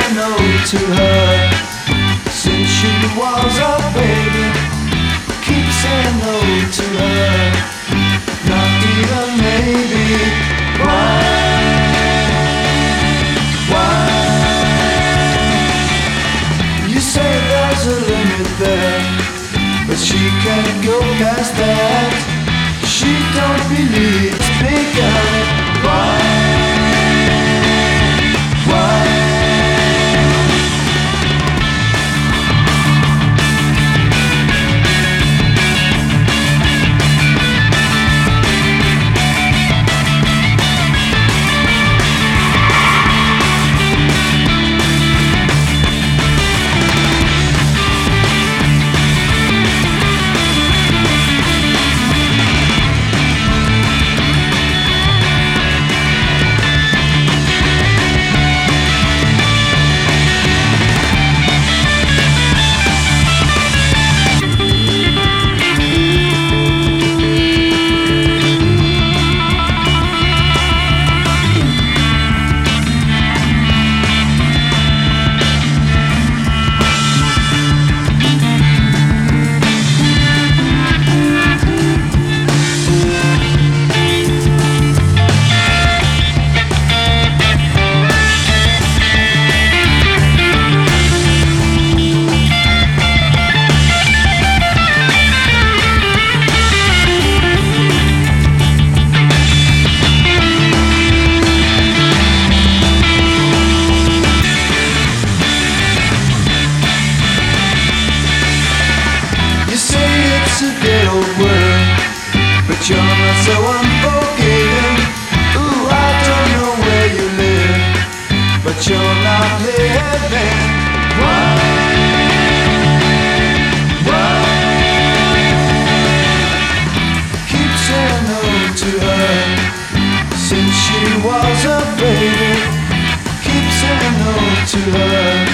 saying no to her since she was a baby. Keep saying no to her, not even maybe. Why? You say there's a limit there, but she can't go past that. She don't believe it's bigger. Why? It's a good old world, but you're not so unforgiving. Ooh, I don't know where you live, but you're not living. Why? Keep saying no to her since she was a baby. Keep saying no to her.